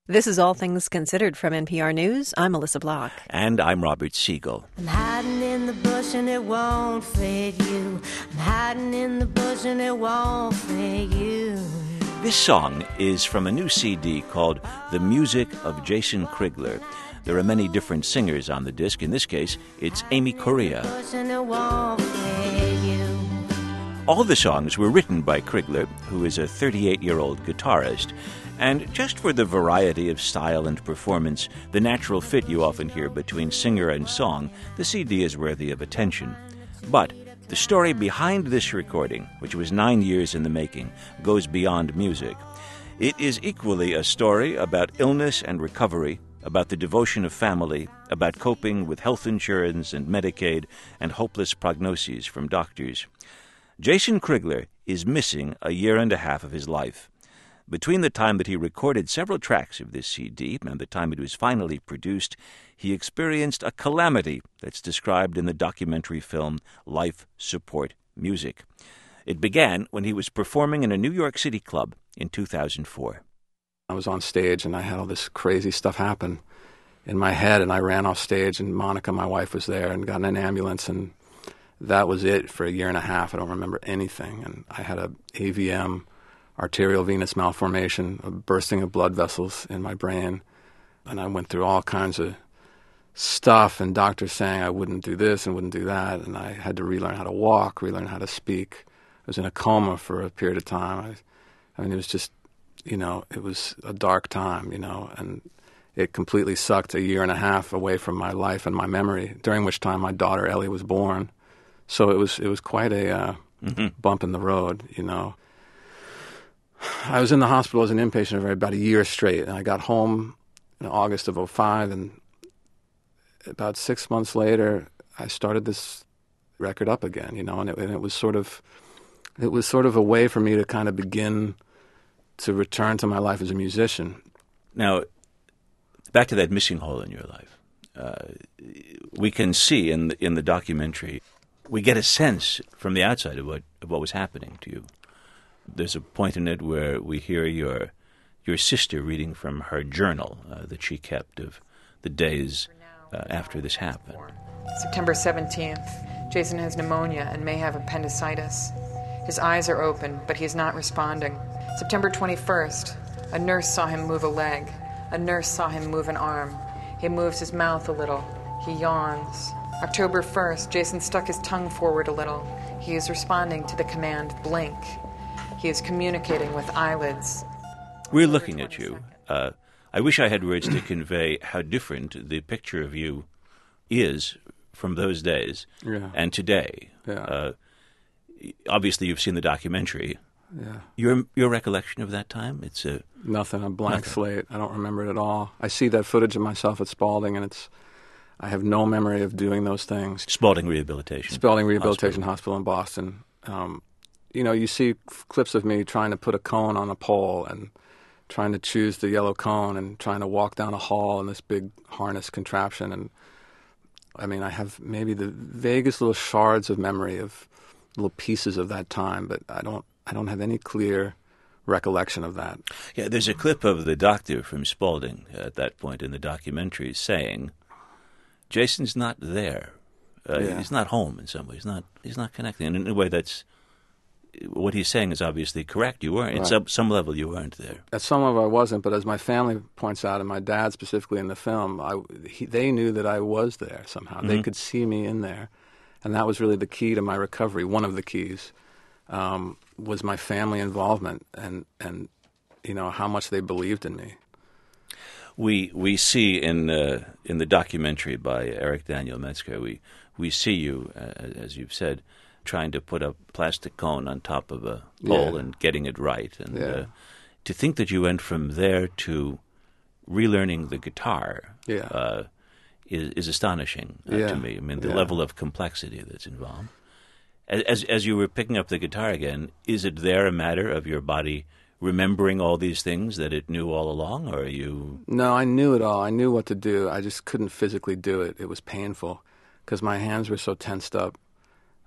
This is All Things Considered from NPR News. I'm Melissa Block. And I'm Robert Siegel. I'm hiding in the bush and it won't fade you. I'm hiding in the bush and it won't fade you. This song is from a new CD called The Music of Jason Krigler. There are many different singers on the disc. In this case, it's Amy Correa. All the songs were written by Krigler, who is a 38-year-old guitarist. And just for the variety of style and performance, the natural fit you often hear between singer and song, the CD is worthy of attention. But the story behind this recording, which was 9 years in the making, goes beyond music. It is equally a story about illness and recovery, about the devotion of family, about coping with health insurance and Medicaid, and hopeless prognoses from doctors. Jason Krigler is missing a year and a half of his life. Between the time that he recorded several tracks of this CD and the time it was finally produced, he experienced a calamity that's described in the documentary film Life Support Music. It began when he was performing in a New York City club in 2004. I was on stage and I had all this crazy stuff happen in my head, and I ran off stage, and Monica, my wife, was there and got in an ambulance, and that was it for a year and a half. I don't remember anything, and I had a AVM, arterial venous malformation, a bursting of blood vessels in my brain, and I went through all kinds of stuff, and doctors saying I wouldn't do this and wouldn't do that, and I had to relearn how to walk, relearn how to speak. I was in a coma for a period of time. I mean, it was just, it was a dark time, and it completely sucked a year and a half away from my life and my memory, during which time my daughter Ellie was born. So it was quite a bump in the road, I was in the hospital as an inpatient for about a year straight, and I got home in August of 2005, and about 6 months later, I started this record up again, and it was sort of a way for me to kind of begin to return to my life as a musician. Now, back to that missing hole in your life. We can see in the documentary, we get a sense from the outside of what was happening to you. There's a point in it where we hear your sister reading from her journal that she kept of the days after this happened. September 17th, Jason has pneumonia and may have appendicitis. His eyes are open, but he's not responding. September 21st, a nurse saw him move a leg. A nurse saw him move an arm. He moves his mouth a little. He yawns. October 1st, Jason stuck his tongue forward a little. He is responding to the command, blink. He is communicating with eyelids. We're looking at you. I wish I had words to convey how different the picture of you is from those days and today. Yeah. Obviously, you've seen the documentary. Yeah. Your recollection of that time? It's nothing. A blank nothing. slate. I don't remember it at all. I see that footage of myself at Spaulding, and I have no memory of doing those things. Spaulding Rehabilitation Hospital in Boston. You see clips of me trying to put a cone on a pole and trying to choose the yellow cone and trying to walk down a hall in this big harness contraption. And I mean, I have maybe the vaguest little shards of memory of little pieces of that time, but I don't have any clear recollection of that. Yeah, there's a clip of the doctor from Spaulding at that point in the documentary saying, Jason's not there. He's not home in some way. He's not connecting. And in a way, that's what he's saying is obviously correct. You weren't. Right. At some level, you weren't there. At some level, I wasn't. But as my family points out, and my dad specifically in the film, they knew that I was there somehow. Mm-hmm. They could see me in there. And that was really the key to my recovery. One of the keys was my family involvement and how much they believed in me. We see in the documentary by Eric Daniel Metzger, we see you, as you've said, trying to put a plastic cone on top of a pole and getting it right. And to think that you went from there to relearning the guitar is astonishing to me. I mean, the level of complexity that's involved. As you were picking up the guitar again, is it there a matter of your body remembering all these things that it knew all along, or are you... No, I knew it all. I knew what to do. I just couldn't physically do it. It was painful because my hands were so tensed up,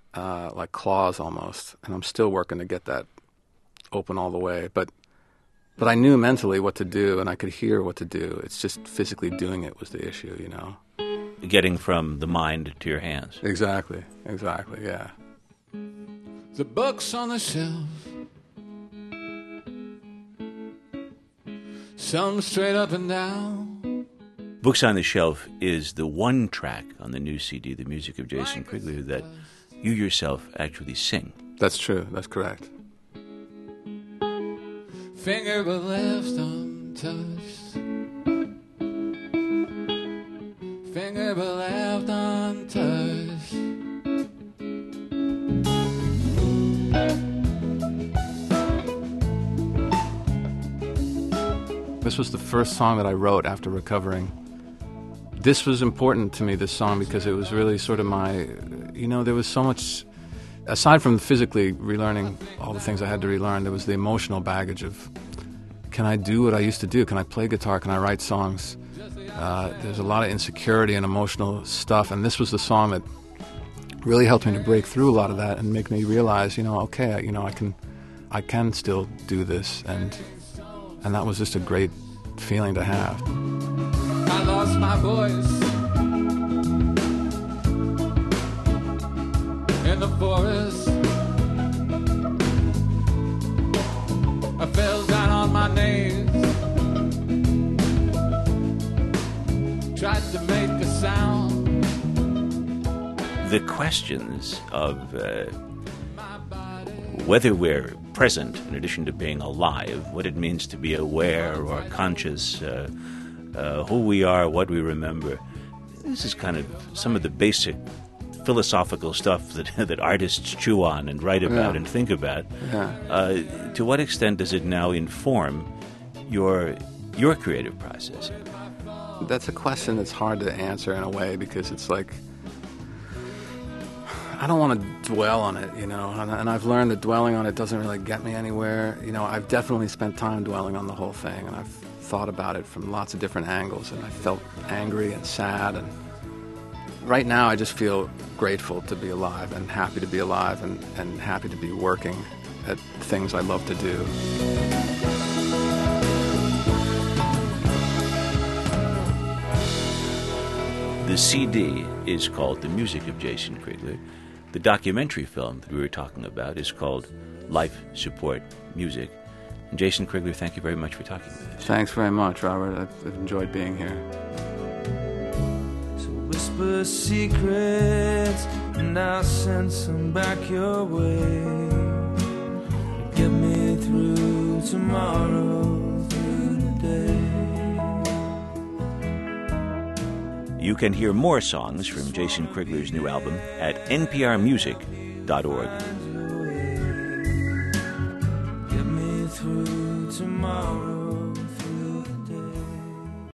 like claws almost, and I'm still working to get that open all the way. But But I knew mentally what to do, and I could hear what to do. It's just physically doing it was the issue, you know. Getting from the mind to your hands. Exactly, yeah. The books on the shelf, some straight up and down. Books on the Shelf is the one track on the new CD, the music of Jason Krigler, that you yourself actually sing. That's true, that's correct. Finger but left untouched. Finger but left untouched. This was the first song that I wrote after recovering. This was important to me, this song, because it was really sort of my, there was so much, aside from physically relearning all the things I had to relearn, there was the emotional baggage of, can I do what I used to do? Can I play guitar? Can I write songs? There's a lot of insecurity and emotional stuff, and this was the song that really helped me to break through a lot of that and make me realize, okay, I can still do this, and that was just a great feeling to have. I lost my voice in the forest. I fell down on my knees, tried to make a sound. The questions of whether we're present in addition to being alive, what it means to be aware or conscious, who we are, what we remember. This is kind of some of the basic philosophical stuff that artists chew on and write about and think about. Yeah. To what extent does it now inform your creative process? That's a question that's hard to answer in a way, because it's like, I don't want to dwell on it, and I've learned that dwelling on it doesn't really get me anywhere. I've definitely spent time dwelling on the whole thing, and I've thought about it from lots of different angles, and I felt angry and sad, and right now I just feel grateful to be alive and happy to be alive and happy to be working at things I love to do. The CD is called The Music of Jason Krigler. The documentary film that we were talking about is called Life Support Music. And Jason Krigler, thank you very much for talking with us. Thanks very much, Robert. I've enjoyed being here. So whisper secrets, and I'll send some back your way. Get me through tomorrow, through today. You can hear more songs from Jason Krigler's new album at nprmusic.org. Get me through tomorrow.